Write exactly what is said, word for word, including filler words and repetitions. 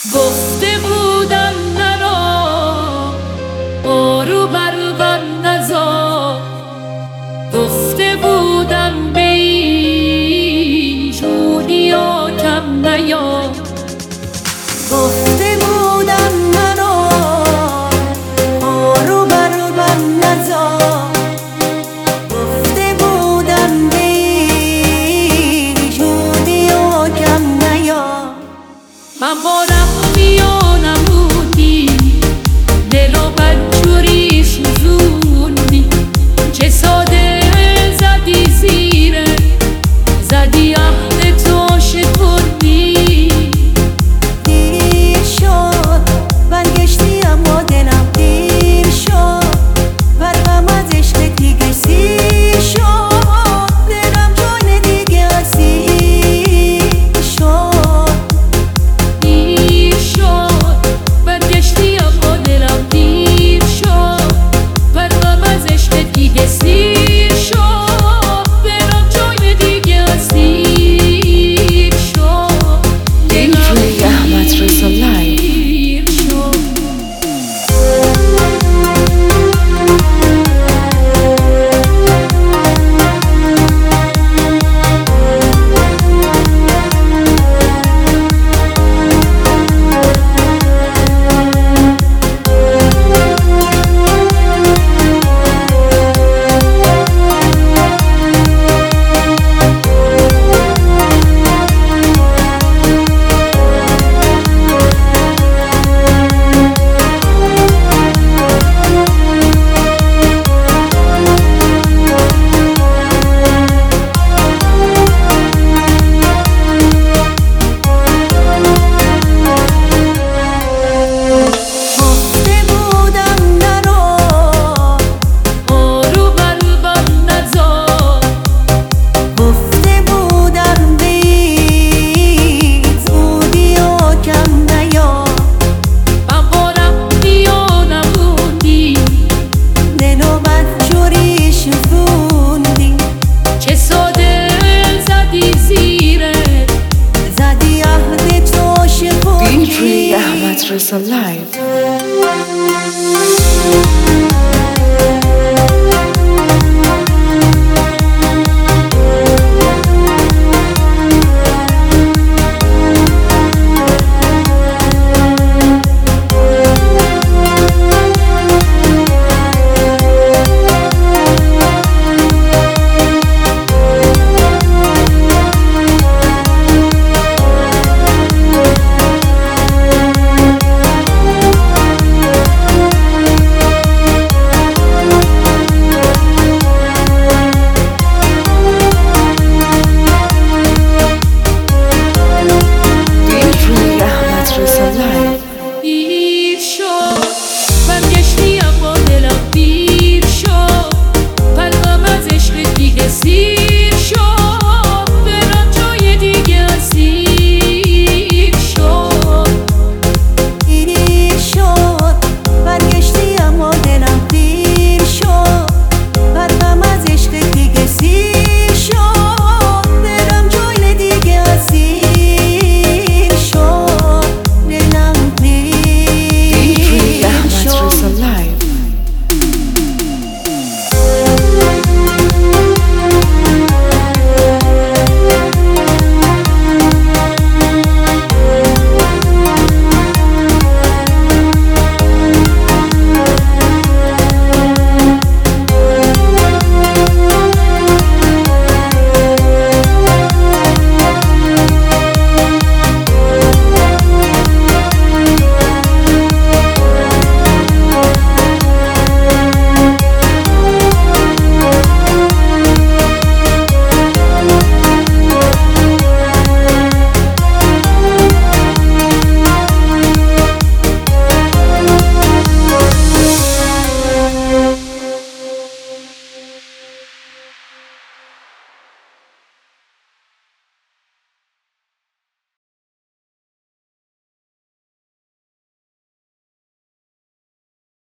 گفته بودم نرا آرو بر نزار، گفته بودم به ایشونیا کم نیا، گفته بودم منو آرو بر نزار، گفته بودم به ایشونیا کم نیا. من بارم میانم بودی دل و بدجوری سوزوندی، چه ساده زدی زیره زدی عهد تو شکردی. دیر شد برگشتی اما دلم دیر شد، برقم از عشق دیگه سیر شد، دلم جان دیگه اسیر شد. دیر شد برگشتی اما دلم دیر شد، برقم از عشق دیگه سیر شد، دلم جای دیگه اسیر شد، دلم احمد رضا لایو. دیر شد. احمد رضا لایو.